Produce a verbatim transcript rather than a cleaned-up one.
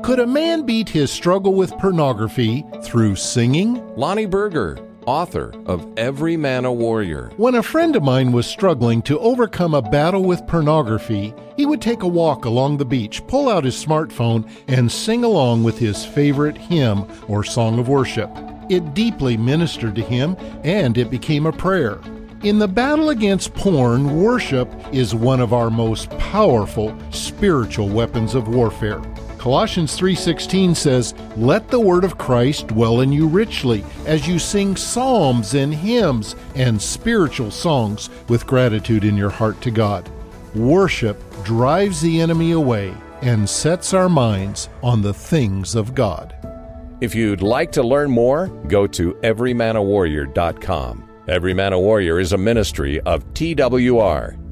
Could a man beat his struggle with pornography through singing? Lonnie Berger, author of Every Man a Warrior. When a friend of mine was struggling to overcome a battle with pornography, he would take a walk along the beach, pull out his smartphone, and sing along with his favorite hymn or song of worship. It deeply ministered to him, and it became a prayer. In the battle against porn, worship is one of our most powerful spiritual weapons of warfare. Colossians three sixteen says, "Let the word of Christ dwell in you richly, as you sing psalms and hymns and spiritual songs with gratitude in your heart to God." Worship drives the enemy away and sets our minds on the things of God. If you'd like to learn more, go to every man a warrior dot com. Every Man a Warrior is a ministry of T W R.